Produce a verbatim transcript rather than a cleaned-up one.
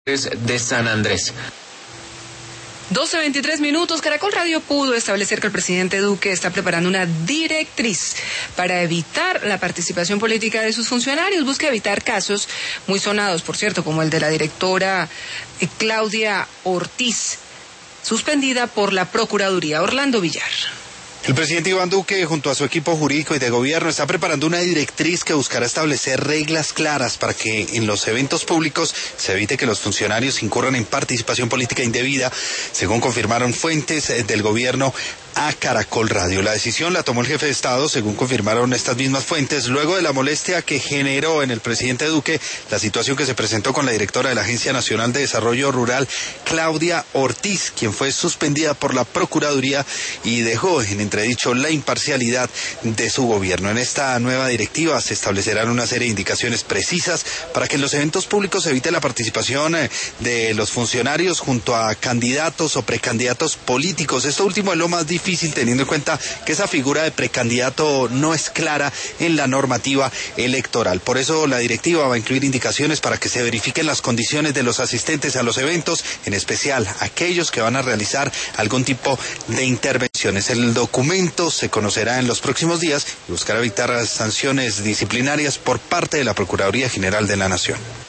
de San Andrés. doce veintitrés minutos. Caracol Radio pudo establecer que el presidente Duque está preparando una directriz para evitar la participación política de sus funcionarios. Busca evitar casos muy sonados, por cierto, como el de la directora eh, Claudia Ortiz, suspendida por la Procuraduría. Orlando Villar. El presidente Iván Duque, junto a su equipo jurídico y de gobierno, está preparando una directriz que buscará establecer reglas claras para que en los eventos públicos se evite que los funcionarios incurran en participación política indebida, según confirmaron fuentes del gobierno a Caracol Radio. La decisión la tomó el jefe de Estado, según confirmaron estas mismas fuentes, luego de la molestia que generó en el presidente Duque la situación que se presentó con la directora de la Agencia Nacional de Desarrollo Rural, Claudia Ortiz, quien fue suspendida por la Procuraduría y dejó en entredicho la imparcialidad de su gobierno. En esta nueva directiva se establecerán una serie de indicaciones precisas para que en los eventos públicos se evite la participación de los funcionarios junto a candidatos o precandidatos políticos. Esto último es lo más difícil, teniendo en cuenta que esa figura de precandidato no es clara en la normativa electoral. Por eso la directiva va a incluir indicaciones para que se verifiquen las condiciones de los asistentes a los eventos, en especial aquellos que van a realizar algún tipo de intervenciones. El documento se conocerá en los próximos días y buscará evitar sanciones disciplinarias por parte de la Procuraduría General de la Nación.